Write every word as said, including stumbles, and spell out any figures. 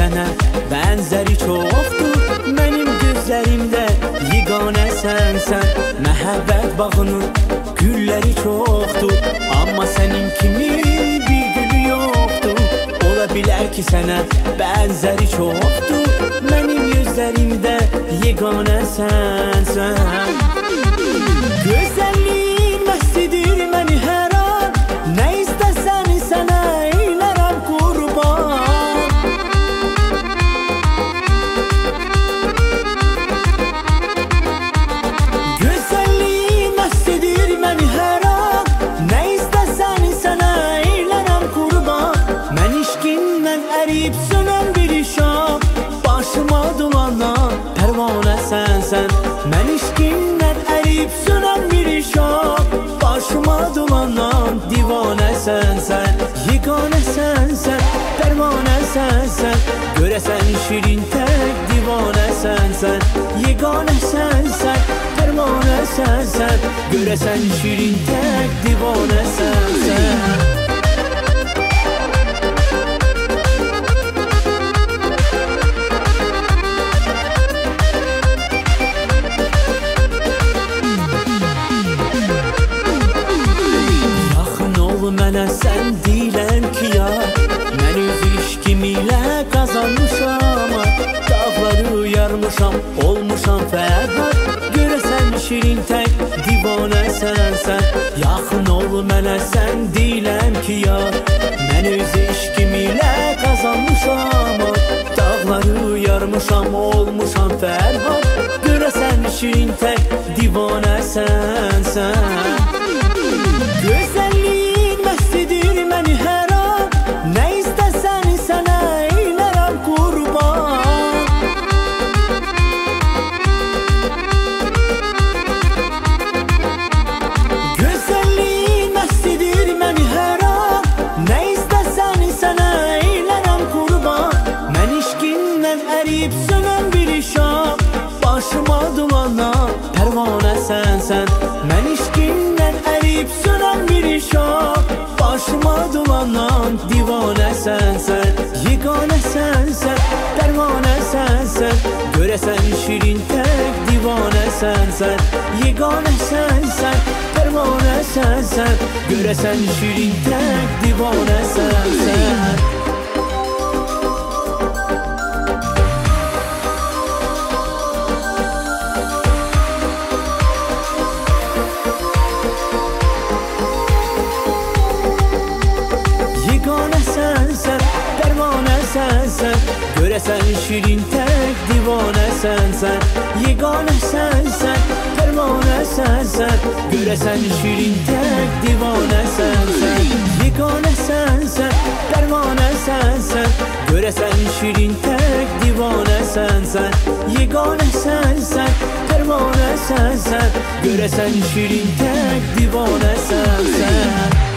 sənə bənzəri çoxdur. Mənim gözlərimdə yeganə sənsən. Məhəbbət bağının gülləri çoxdur, amma sənin kimi bir gülü yoxdur. Ola bilər ki sənə bənzəri çoxdur. Mənim gözlərimdə yeganə sənsən. Gözəlliyin məst edir məni hər an. Nə istəsən sənə eylərəm qurban. Gözəlliyin məst edir məni hər an. Nə istəsən sənə eylərəm qurban. Mən işqindən əriyib sönən bir işam, başıma dolanan pərvanə sənsən. Mən işqindən əriyib sönən bir işam, başıma dolanan divanə sənsən. Yeganə sənsən, pərvanə sənsən. Görəsən şirin tək divanə sənsən. Yeganə sənsən, pərvanə sənsən. Görəsən şirin tək divanə sənsən. Mənə sən deyilən ki ya, mən öz işkim ilə qazanmışam. Dağları yarmışam, olmuşam fərhad. Görəsən şirin tək divanə sənsən. Yaxın ol mənə sən deyilən ki ya, mən öz işkim ilə qazanmışam. Dağları yarmışam, olmuşam fərhad. Görəsən şirin tək divanə sənsən. Gözəlliyin məst edir məni hər an. Nə istəsən sənə eylərəm qurban. Gözəlliyin məst edir məni hər an. Nə istəsən sənə eylərəm qurban. Mən işqindən əriyib sönən bir işam, başıma dolanan pərvanə sənsən. Mən işqindən əriyib sönən bir işam, başıma dolanan divanə sənsən. Yeganə sənsən, pərvanə sənsən. Görəsən şirin tək divanə sənsən. Yeganə sənsən, pərvanə sənsən. Görəsən şirin tək divanə sənsən. Yeganə sənsən, pərvanə sənsən. Görəsən şirin tək divanə sənsən. Yeganə sənsən, pərvanə sənsən. Görəsən şirin tək divanə sənsən. Yeganə sənsən, pərvanə sənsən. Görəsən şirin tək divanə sənsən. Yeganə sənsən, pərvanə sənsən. Görəsən şirin tək divanə sənsən.